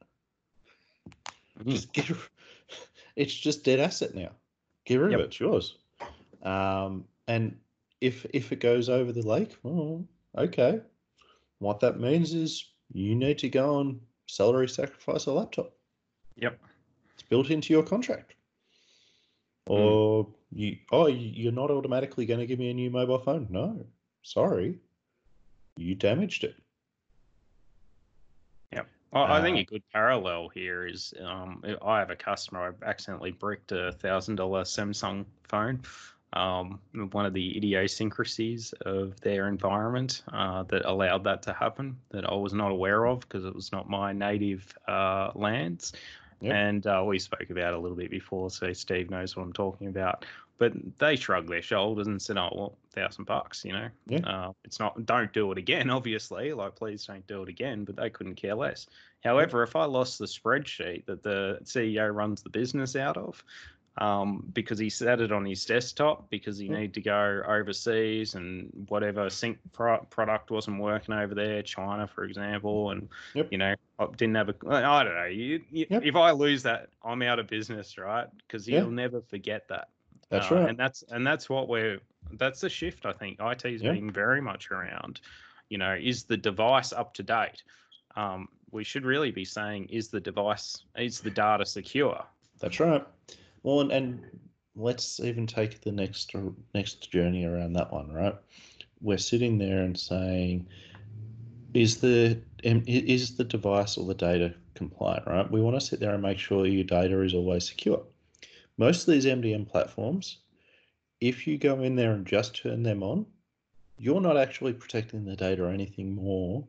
Just it's just dead asset now. Get rid of it. It's yours. And if it goes over the lake, well, okay. What that means is you need to go and salary sacrifice a laptop. It's built into your contract. Or you're not automatically going to give me a new mobile phone. No, sorry, you damaged it. Well, I think a good parallel here is I have a customer. I accidentally bricked a $1,000 Samsung phone. One of the idiosyncrasies of their environment that allowed that to happen that I was not aware of because it was not my native lands. And we spoke about it a little bit before, so Steve knows what I'm talking about. But they shrugged their shoulders and said, "Oh, well, $1,000, it's not. Don't do it again, obviously. Like, please don't do it again." But they couldn't care less. However, if I lost the spreadsheet that the CEO runs the business out of, because he set it on his desktop because he needed to go overseas and whatever sync product wasn't working over there, China, for example, and I didn't have I don't know. If I lose that, I'm out of business, right? Because he'll never forget that. That's right. And that's what that's the shift. I think IT is being very much around. Is the device up to date? We should really be saying, is the data secure? That's right. Well, and let's even take the next journey around that one, right? We're sitting there and saying, is the device or the data compliant, right? We want to sit there and make sure your data is always secure. Most of these MDM platforms, if you go in there and just turn them on, you're not actually protecting the data or anything more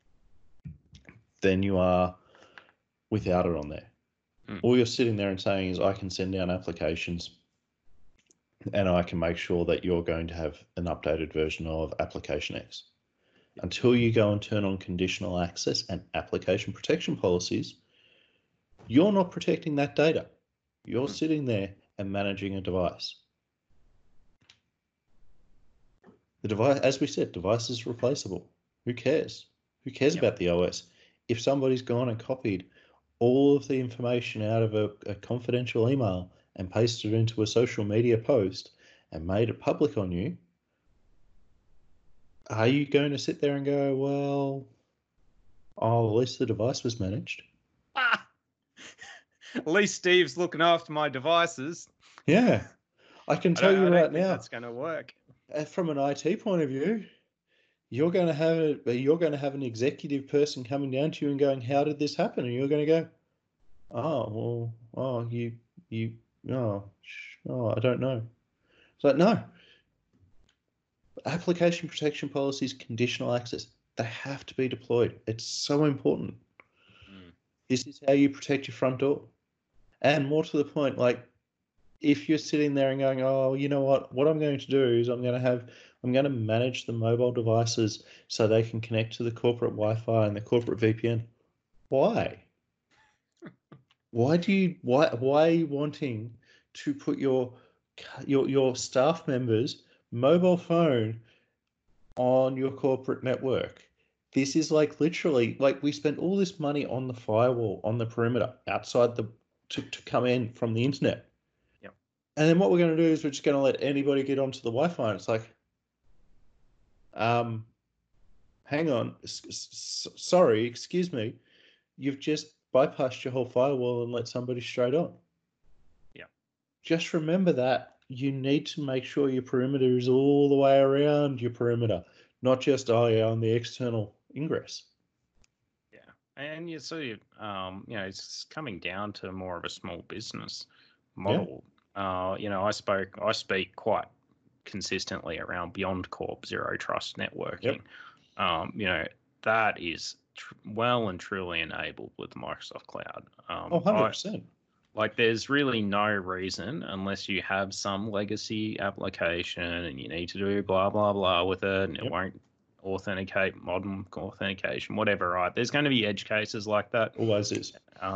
than you are without it on there. All you're sitting there and saying is, I can send down applications and I can make sure that you're going to have an updated version of application X. Until you go and turn on conditional access and application protection policies, you're not protecting that data. You're sitting there and managing a device. The device, as we said, device is replaceable. Who cares? Who cares about the OS? If somebody's gone and copied all of the information out of a confidential email and pasted it into a social media post and made it public on you, are you going to sit there and go, well, at least the device was managed? At least Steve's looking after my devices. Yeah. I can tell you right now, that's going to work. From an IT point of view, you're going to have an executive person coming down to you and going, how did this happen? And you're going to go, I don't know. It's like, no. Application protection policies, conditional access, they have to be deployed. It's so important. This is how you protect your front door. And more to the point, like, if you're sitting there and going, oh, you know what I'm going to do is I'm going to manage the mobile devices so they can connect to the corporate Wi-Fi and the corporate VPN. Why? Why are you wanting to put your staff members' mobile phone on your corporate network? This is like literally, like, we spent all this money on the firewall, on the perimeter, outside to come in from the internet. Yep. And then what we're going to do is we're just going to let anybody get onto the Wi-Fi. And it's like, hang on, sorry, excuse me, you've just bypassed your whole firewall and let somebody straight on. Yeah. Just remember that you need to make sure your perimeter is all the way around your perimeter, not just, on the external ingress. Yeah. And you see, it's coming down to more of a small business model. Yeah. I speak quite consistently around Beyond Corp Zero Trust networking. Yep. That is well and truly enabled with Microsoft Cloud. 100%. There's really no reason, unless you have some legacy application and you need to do blah, blah, blah with it, and it won't authenticate, modern authentication, whatever, right? There's going to be edge cases like that. Always is.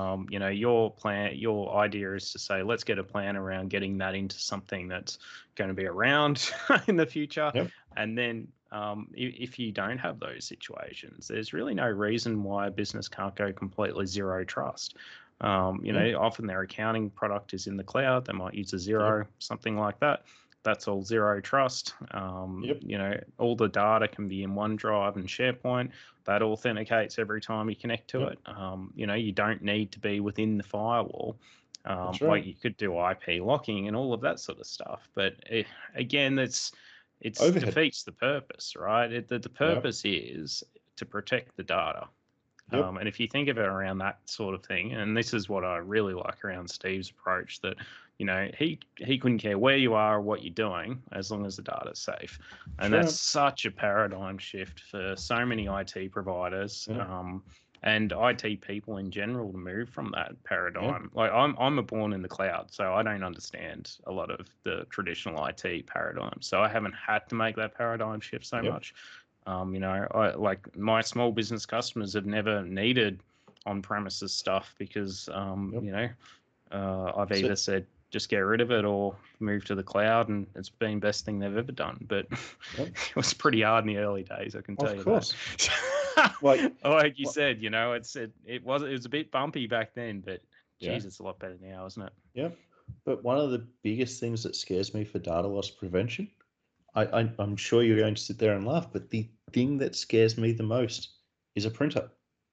Your idea is to say, let's get a plan around getting that into something that's going to be around in the future. Yep. And then if you don't have those situations, there's really no reason why a business can't go completely zero trust. Often their accounting product is in the cloud. They might use a Xero, something like that. That's all zero trust. All the data can be in OneDrive and SharePoint. That authenticates every time you connect to it. You don't need to be within the firewall. Right. Like, you could do IP locking and all of that sort of stuff. But it defeats the purpose, right? The purpose is to protect the data. Yep. And if you think of it around that sort of thing, and this is what I really like around Steve's approach, that he couldn't care where you are or what you're doing as long as the data's safe. And that's such a paradigm shift for so many IT providers and IT people in general to move from that paradigm. Like, I'm born in the cloud, so I don't understand a lot of the traditional IT paradigms. So I haven't had to make that paradigm shift so much. My small business customers have never needed on-premises stuff because, I've either said just get rid of it or move to the cloud, and it's been the best thing they've ever done. But it was pretty hard in the early days, I can tell you. Of course. Like you said, it was a bit bumpy back then, but geez, it's a lot better now, isn't it? Yeah. But one of the biggest things that scares me for data loss prevention, I'm sure you're going to sit there and laugh, but the thing that scares me the most is a printer.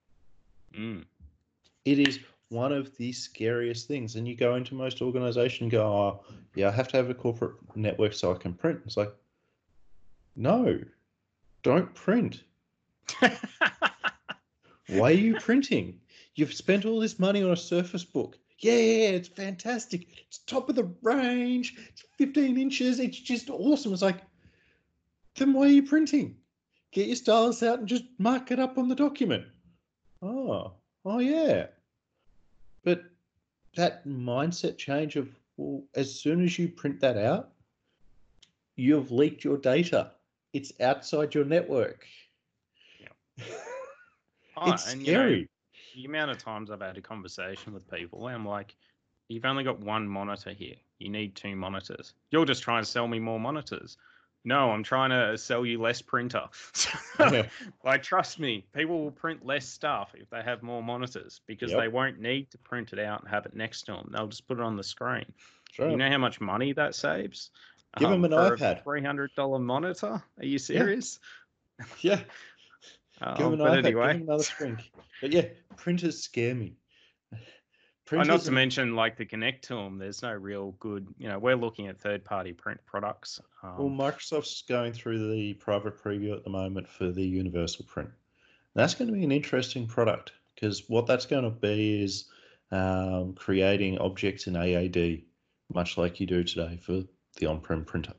It is one of the scariest things. And you go into most organizations and go, I have to have a corporate network so I can print. It's like, no, don't print. Why are you printing? You've spent all this money on a Surface Book. yeah, it's fantastic. It's top of the range. It's 15 inches. It's just awesome. It's like, then why are you printing? Get your stylus out and just mark it up on the document. Oh yeah. But that mindset change of, well, as soon as you print that out, you've leaked your data. It's outside your network. Yeah. It's and scary. The amount of times I've had a conversation with people, and I'm like, you've only got one monitor here. You need 2 monitors. You're just trying to sell me more monitors. No, I'm trying to sell you less printer. Yeah. Like, trust me, people will print less stuff if they have more monitors because Yep. they won't need to print it out and have it next to them. They'll just put it on the screen. Sure. You know how much money that saves? Give them an for iPad. a $300 monitor? Are you serious? Yeah. Give them an But iPad. anyway. Give them another screen. But yeah, printers scare me. Not to mention, like, to connect to them, there's no real good, we're looking at third-party print products. Well, Microsoft's going through the private preview at the moment for the Universal Print. That's going to be an interesting product because what that's going to be is creating objects in AAD, much like you do today for the on-prem printer.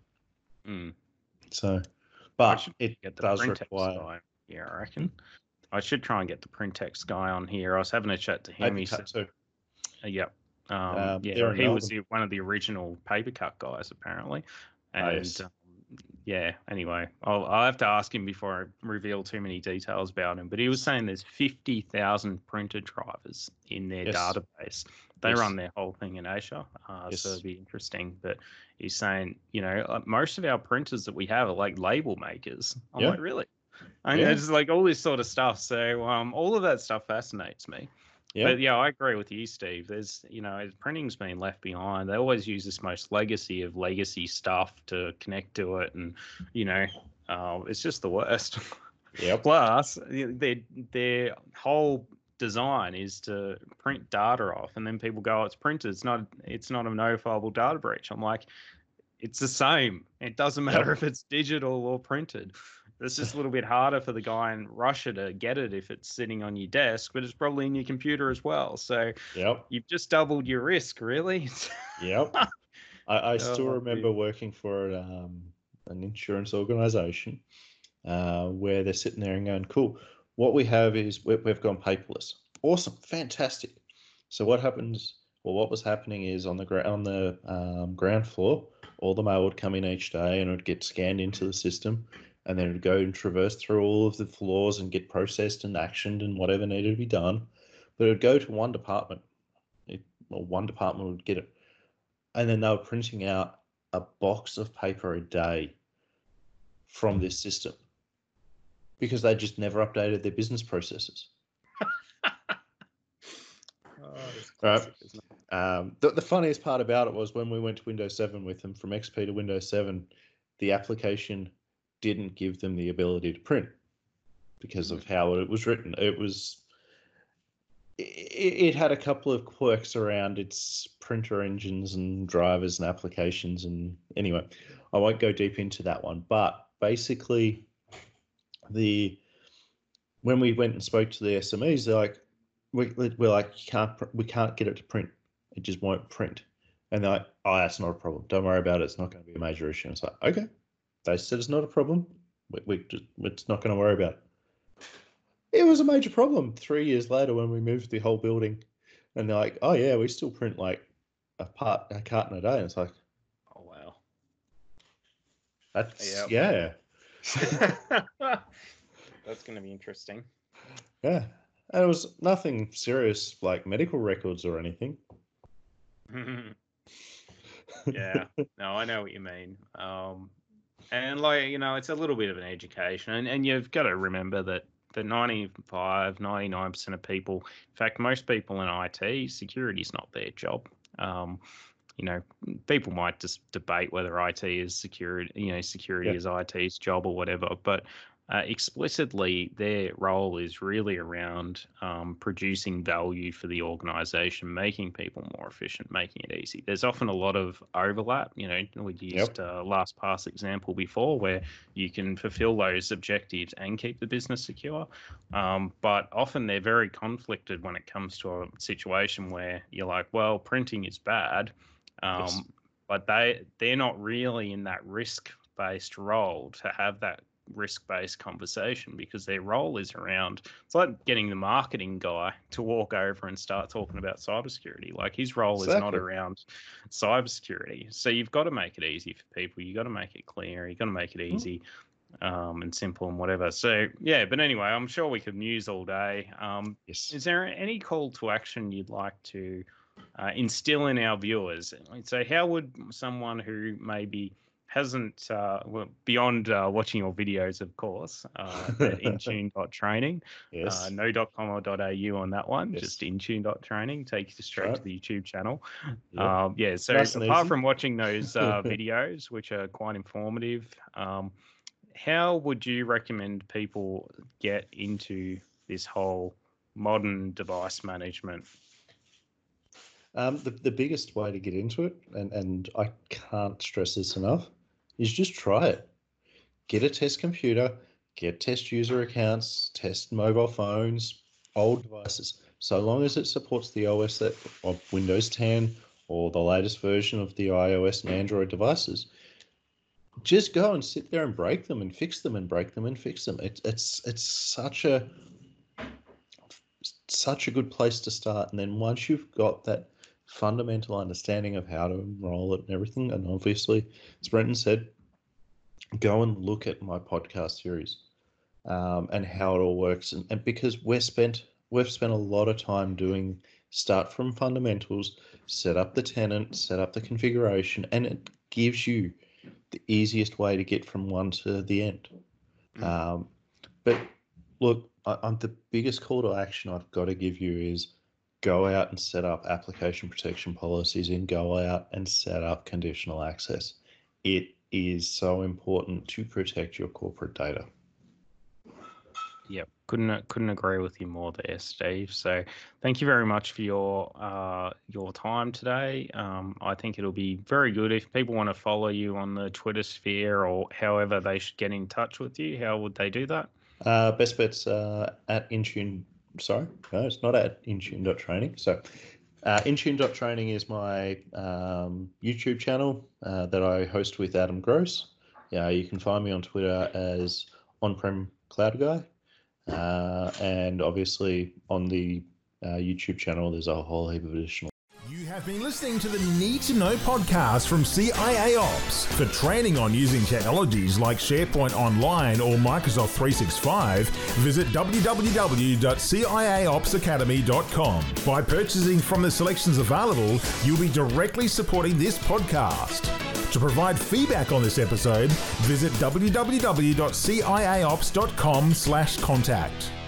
So, but it does require. Yeah, I reckon. I should try and get the Printex guy on here. I was having a chat to him. He said, "Yep, he was one of the original paper cut guys, apparently." And anyway, I'll have to ask him before I reveal too many details about him. But he was saying there's 50,000 printer drivers in their database. They run their whole thing in Asia, so it'd be interesting. But he's saying, most of our printers that we have are like label makers. I'm like, really? And it's like all this sort of stuff. So all of that stuff fascinates me. Yeah. But I agree with you, Steve. There's, printing's been left behind. They always use this most legacy of legacy stuff to connect to it. And, it's just the worst. Yeah. Plus, their whole design is to print data off. And then people go, oh, it's printed. It's not a notifiable data breach. I'm like, it's the same. It doesn't matter if it's digital or printed. It's just a little bit harder for the guy in Russia to get it if it's sitting on your desk, but it's probably in your computer as well. So you've just doubled your risk, really. Yep. I still remember working for an insurance organization where they're sitting there and going, cool, what we have is we've gone paperless. Awesome. Fantastic. So what happens, or what was happening is on the ground floor, all the mail would come in each day and it would get scanned into the system. And then it would go and traverse through all of the floors and get processed and actioned and whatever needed to be done. But it would go to one department. One department would get it. And then they were printing out a box of paper a day from this system because they just never updated their business processes. Right. The funniest part about it was when we went to Windows 7 with them, from XP to Windows 7, the application didn't give them the ability to print because of how it was written. It had a couple of quirks around its printer engines and drivers and applications. And anyway, I won't go deep into that one, but basically when we went and spoke to the SMEs, they're like, we're like, we can't get it to print. It just won't print. And they're like, oh, that's not a problem. Don't worry about it. It's not going to be a major issue. And it's like, okay. They said it's not a problem. We're not going to worry about it. It was a major problem 3 years later when we moved the whole building. And they're like, oh, yeah, we still print like a carton a day. And it's like, oh, wow. That's, That's going to be interesting. Yeah. And it was nothing serious like medical records or anything. Yeah. No, I know what you mean. And it's a little bit of an education, and you've got to remember that the 99% of people, in fact, most people in IT, security is not their job. People might just debate whether IT is security, security is IT's job or whatever, but explicitly their role is really around producing value for the organization, making people more efficient, making it easy. There's often a lot of overlap. We used LastPass example before, where you can fulfill those objectives and keep the business secure. But often they're very conflicted when it comes to a situation where you're like, well, printing is bad, but they're not really in that risk-based role to have that risk-based conversation, because their role is around, it's like getting the marketing guy to walk over and start talking about cybersecurity. Like, his role is not around cybersecurity. So you've got to make it easy for people. You've got to make it clear. You've got to make it easy and simple and whatever. So, yeah, but anyway, I'm sure we could muse all day. Is there any call to action you'd like to instill in our viewers? So how would someone who maybe hasn't, beyond watching your videos, of course, at Intune.training, no .com or .au on that one, just Intune.training, takes you straight to the YouTube channel. So nice, apart from watching those videos, which are quite informative, how would you recommend people get into this whole modern device management? The biggest way to get into it, and I can't stress this enough, is just try it. Get a test computer, get test user accounts, test mobile phones, old devices. So long as it supports the OS of Windows 10 or the latest version of the iOS and Android devices, just go and sit there and break them and fix them and break them and fix them. It's such a good place to start. And then once you've got that fundamental understanding of how to enroll it and everything, and obviously, as Brenton said, go and look at my podcast series and how it all works. And because we've spent a lot of time doing start from fundamentals, set up the tenant, set up the configuration, and it gives you the easiest way to get from one to the end. But look, the biggest call to action I've got to give you is go out and set up application protection policies and go out and set up conditional access. It is so important to protect your corporate data. Yep, couldn't agree with you more there, Steve. So thank you very much for your time today. I think it'll be very good if people want to follow you on the Twitter sphere or however they should get in touch with you. How would they do that? Best bet's at Intune. Sorry, no, it's not at Intune.training. So Intune.training is my YouTube channel that I host with Adam Gross. You can find me on Twitter as On-Prem Cloud Guy. And obviously on the YouTube channel, there's a whole heap of additional. You have been listening to the Need to Know podcast from CIA Ops. For training on using technologies like SharePoint Online or Microsoft 365, visit www.ciaopsacademy.com. By purchasing from the selections available, you'll be directly supporting this podcast. To provide feedback on this episode, visit www.ciaops.com/contact.